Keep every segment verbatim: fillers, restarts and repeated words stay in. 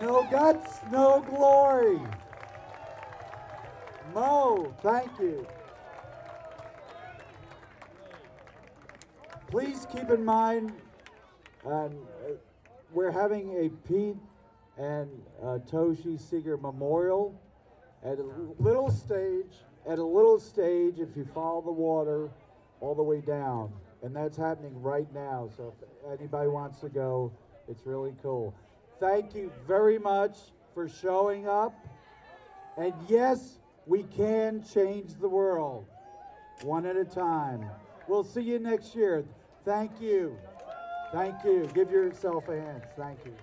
No guts, no glory. Mo, thank you. Please keep in mind, uh, we're having a Pete and uh, Toshi Seeger Memorial at a little stage, at a little stage if you follow the water all the way down. And that's happening right now, so if anybody wants to go, it's really cool. Thank you very much for showing up. And yes, we can change the world, one at a time. We'll see you next year. Thank you. Thank you. Give yourself a hand. Thank you.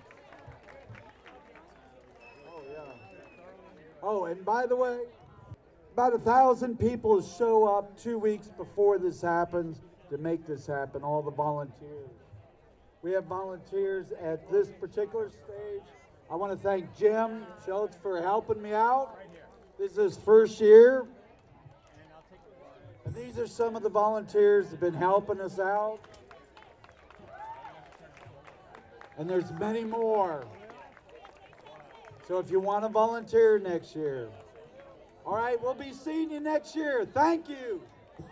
Oh, yeah. Oh, and by the way, about a thousand people show up two weeks before this happens to make this happen, all the volunteers. We have volunteers at this particular stage. I want to thank Jim Schultz for helping me out. This is his first year. And these are some of the volunteers that have been helping us out. And there's many more. So if you want to volunteer next year. All right, we'll be seeing you next year. Thank you.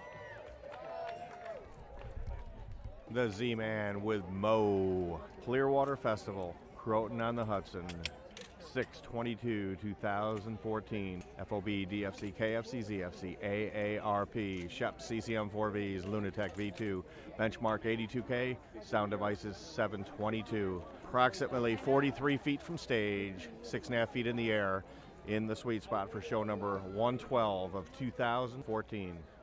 The Z-Man with Mo. Clearwater Festival, Croton on the Hudson, six twenty-two two thousand fourteen. F O B, D F C, K F C, Z F C, A A R P, Shep, C C M four Vs, Lunatech V two, Benchmark eighty-two K, Sound Devices seven twenty-two. Approximately forty-three feet from stage, six and a half feet in the air, in the sweet spot for show number one twelve of two thousand fourteen.